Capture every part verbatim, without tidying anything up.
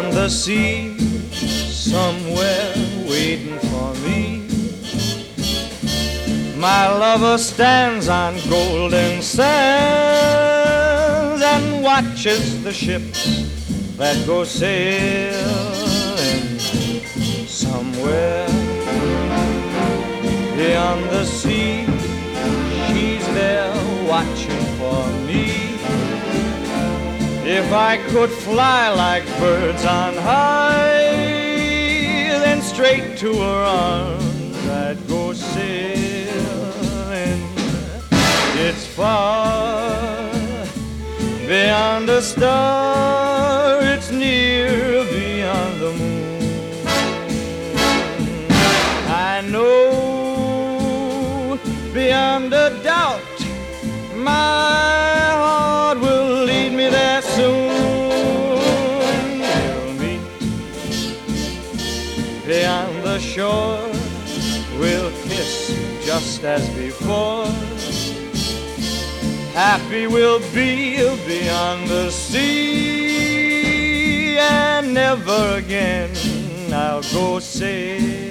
beyond the sea, somewhere waiting for me. My lover stands on golden sands and watches the ships that go sailing somewhere beyond the sea. She's there watching for me. If I could fly like birds on high, then straight to her arms I'd go sailing. It's far beyond a star, it's near beyond the moon. I know beyond a doubt my heart will lead me there soon. We'll meet beyond the shore, we'll kiss just as before. Happy we'll be beyond the sea, and never again I'll go sailing.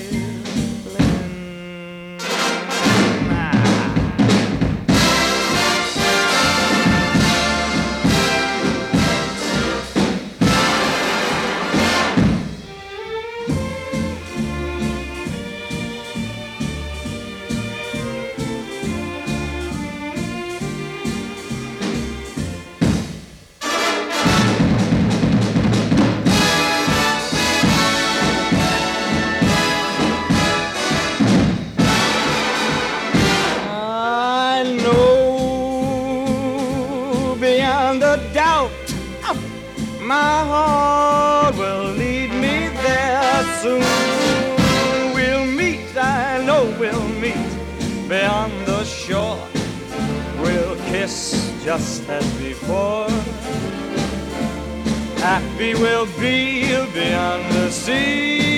Beyond a doubt, my heart will lead me there soon. We'll meet, I know we'll meet beyond the shore. We'll kiss just as before. Happy we'll be beyond the sea,